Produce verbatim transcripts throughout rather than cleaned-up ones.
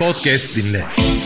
podcast dinle.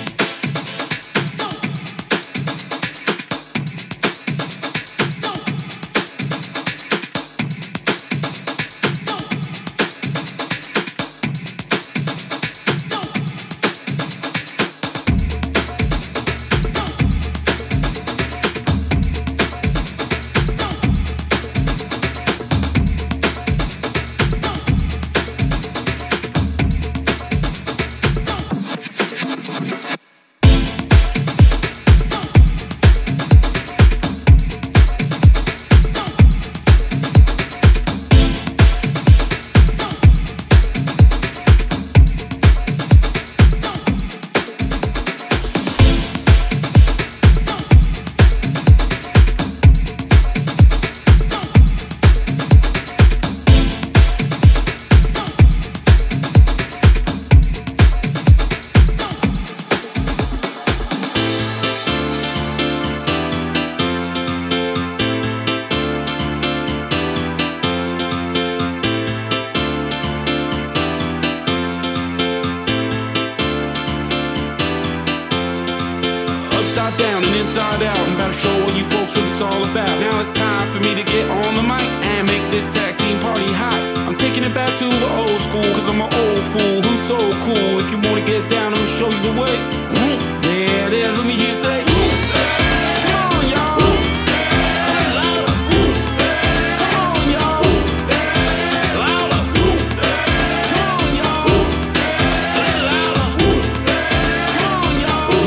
Upside down and inside out, I'm about to show all you folks what it's all about. Now it's time for me to get on the mic and make this tag team party hot. I'm taking it back to the old school, cause I'm an old fool who's so cool. If you wanna get down, I'm gonna show you the way. There it is, let me hear you say, come on y'all, a little louder. Come on y'all, louder. Come on y'all, a little louder. Come on y'all.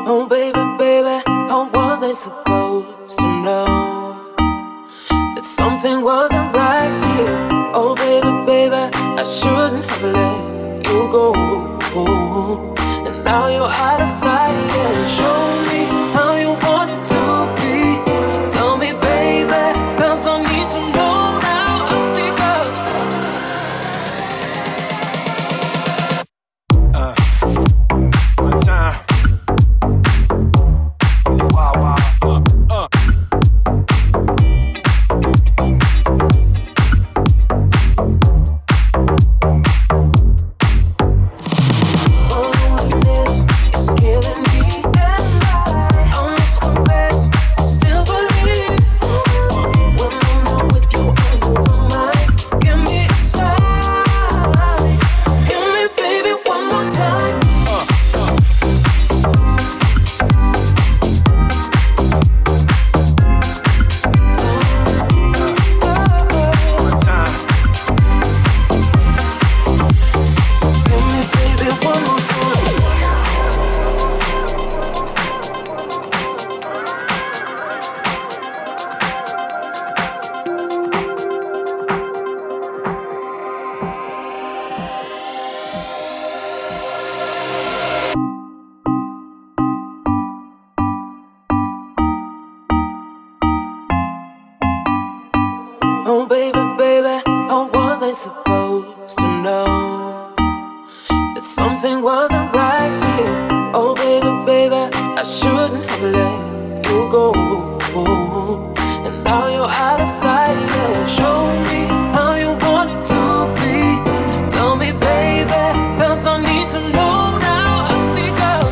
Oh baby, baby, how was I supposed to know that something wasn't right here? Oh baby, baby, I shouldn't have let you go. And now you're out of sight. Yeah. Show me how you want it to be. Tell me, baby, 'cause I need to know now. I think Uh, one time. Wow, wow. Uh, uh. oh baby, baby, how was I supposed to know that something wasn't right here? Oh baby, baby, I shouldn't have let you go. And now you're out of sight. Yeah. Show me how you want it to be. Tell me, baby, 'cause I need to know now. I think I'll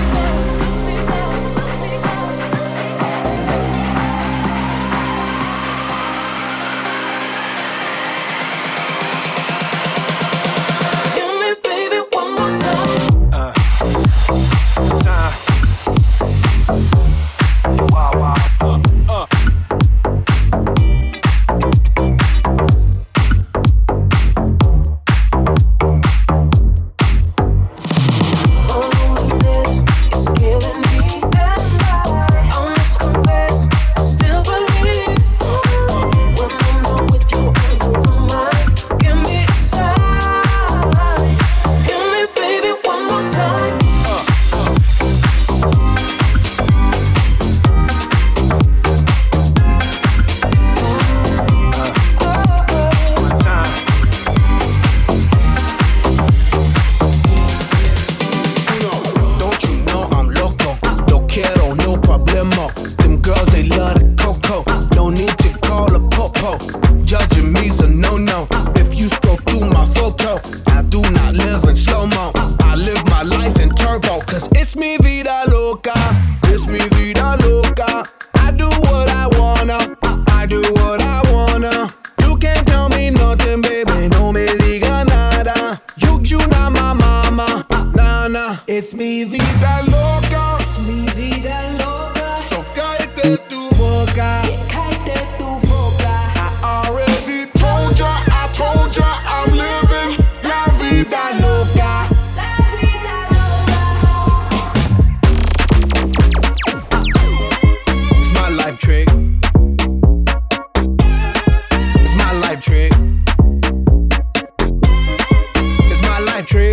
give me, baby, one more time. Uh, time. Wow, wow. Uh, uh. It's mi vida loca. It's mi vida loca. So cállate tu boca. cállate tu boca. I already told ya, I told ya, I'm living la vida loca. La vida loca. It's my life trick. It's my life trick. It's my life trick.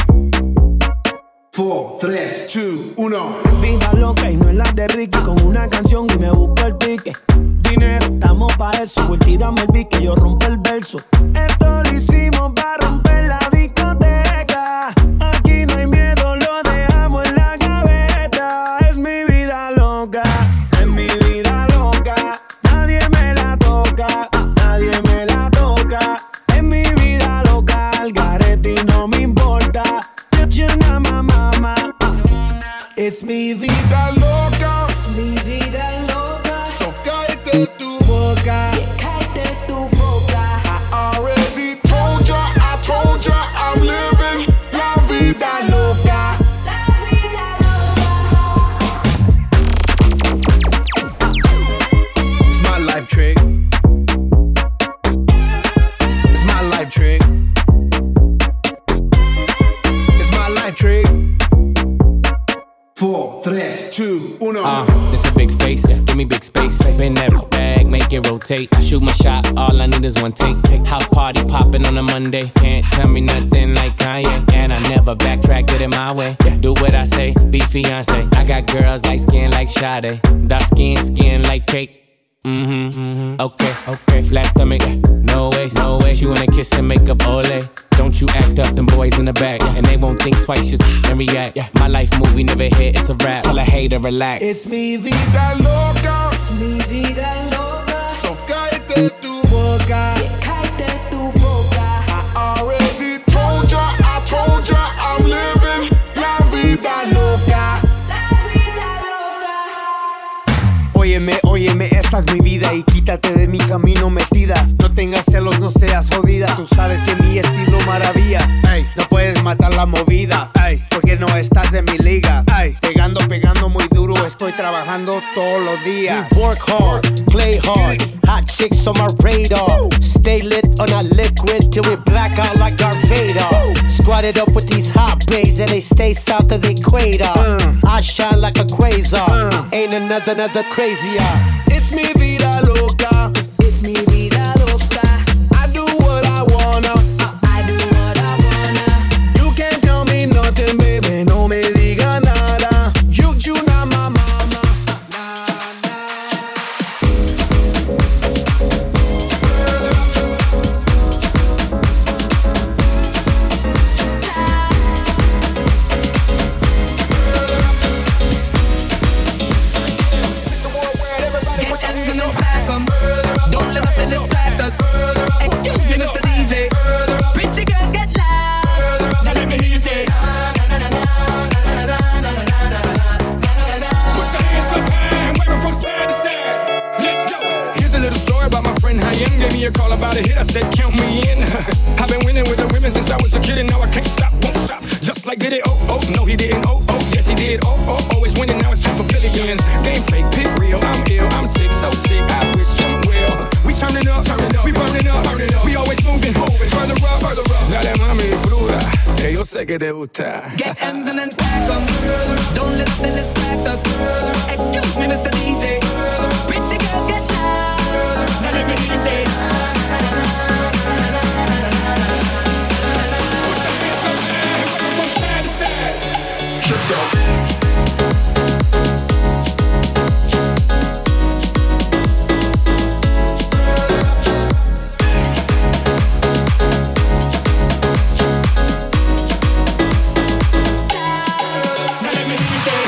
Four, tres, two, uno. Vida loca y no es la de Ricky. Con una canción y me busca el pique. Dinero, estamos pa' eso. Pues tírame el beat que yo rompo el verso. Esto lo hicimos para romper la discoteca. Aquí no hay miedo, lo dejamos en la gaveta. Es mi vida loca, es mi vida loca. Nadie me la toca, nadie me la toca. Es mi vida loca, al garete y no me importa. It's mi vida loca. It's mi vida loca. So cállate tu boca. Cállate tu boca. I already told ya, I told ya, I'm living la vida loca. La vida loca. It's my life trick. It's my life trick. It's my life trick. Four, tres. two, uno. Uh, it's a big face, give me big space. Spin that bag, make it rotate. I shoot my shot, all I need is one take. House party popping on a Monday. Can't tell me nothing like Kanye. And I never backtrack, get it my way. Do what I say, be fiance. I got girls like skin like Sade. Dark skin, skin like cake. Mm-hmm, mm-hmm, okay, okay. Flat stomach, no way, no way. She wanna kiss and make up, ole. Don't you act up, them boys in the back. And they won't think twice, just and react. My life movie never hit, it's a rap. Tell a hater, relax. It's mi vida loca. It's mi vida loca. So cállate tu boca. Yeah, cállate tu boca. I already told ya, I told ya, I'm living la vida loca. La vida loca. Óyeme, óyeme, esta es mi vida y quítate de mi camino metida. No tengas celos, no seas jodida. Tú sabes que mi estilo maravilla. Ey, no puedes matar la movida. Ey, porque no estás en mi liga. Ey, pegando, pegando muy duro. Estoy trabajando todos los días. We work hard, play hard. Hot chicks on my radar. Stay lit on a liquid till we black out like Darth Vader. Squatted up with these hot bays and they stay south of the equator. Uh. I shine like a quasar. Uh. Ain't another, another crazier. It's mi vida loca. It's mi vida loca. I do what I wanna. I do what I wanna. You can't tell me nothing, baby. No me diga nada. You, you not my mama. Nah, Don't let nothing distract us. Excuse me, Mister D J. Pretty girls get loud. Now let me hear you say. Put your hands up high and wave 'em from side to side. Let's go. Here's a little story about my friend Hayem. Gave me a call about a hit. I said, count me in. I've been winning with the women since I was a kid, and now I can't stop, won't stop. Just like did it. Oh, oh, no, he didn't. Oh, oh, yes, he did. Oh, oh, always winning. Now it's time for billions. Game fake, pit real. I'm ill. I'm sick, so sick. I wish I'm well. We turning up, turning up. We burning up, burning up. We always moving, moving. Further up, further up. Dale, mami, fruta. Que yo sé que te gusta. Get M's and then stack 'em. Don't let nothing distract us. Excuse me, Mister D J. Pretty girls get loud. Now let me hear you say. From side to side. Check out. Now let me hear you say.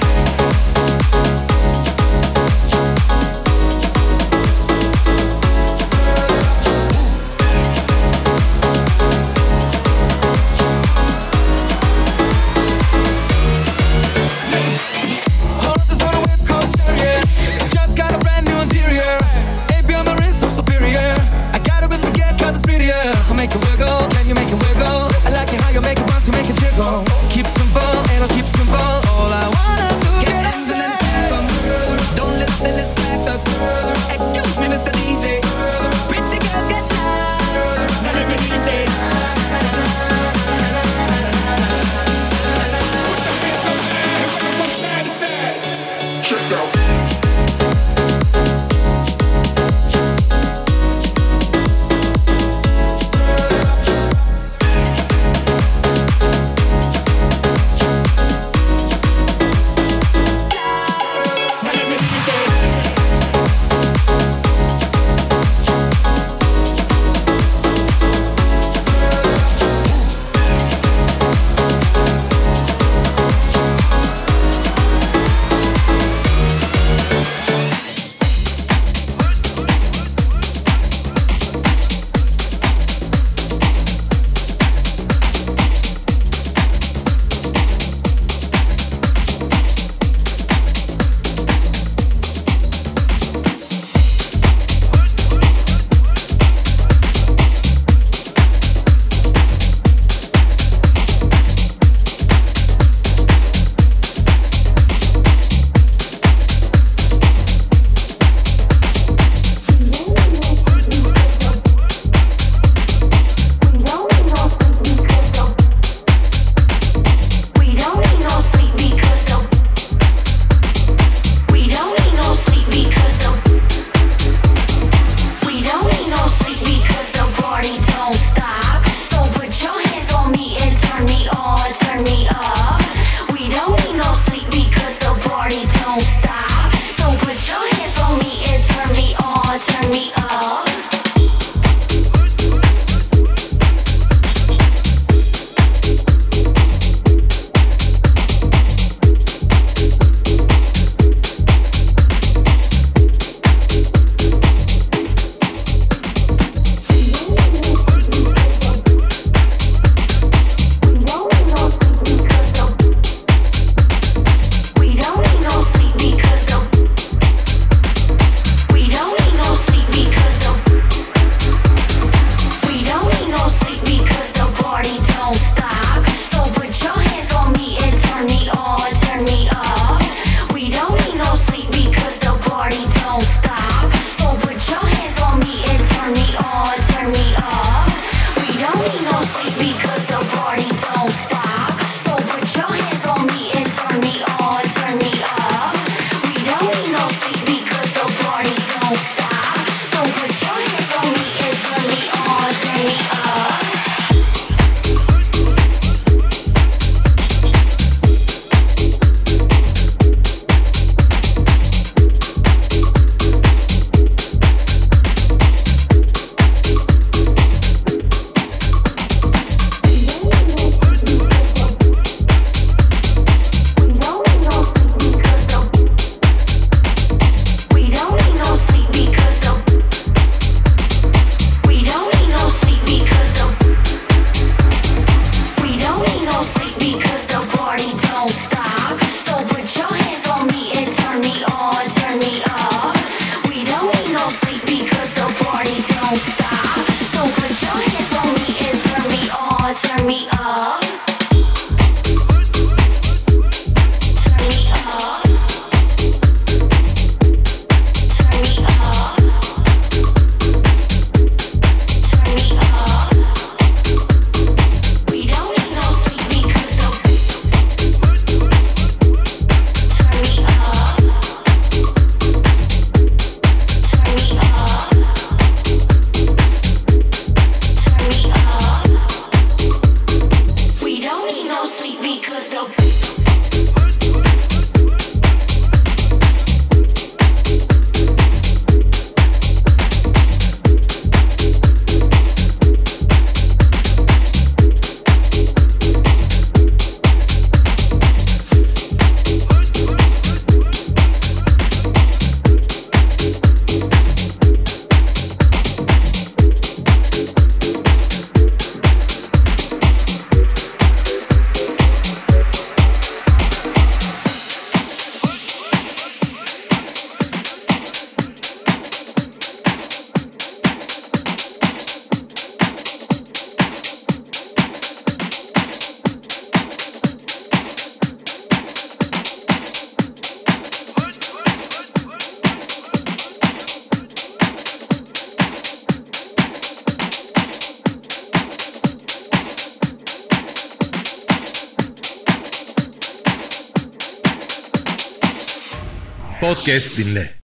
Horses on a whip called Chariot. Just got a brand new interior. A P on my wrist, so superior. I got it with the gas, cause it's prettier. So make it wiggle, can you make it wiggle? I like it how you make it bounce, you make it jiggle. Keep it simple, and I'll keep it simple. All I wanna do is get ends and then stack 'em. Don't let them distract us. Excuse me, Mister D J. Pretty girls get loud. Now let me hear you say. From side to side. Check out. Podcast dinle.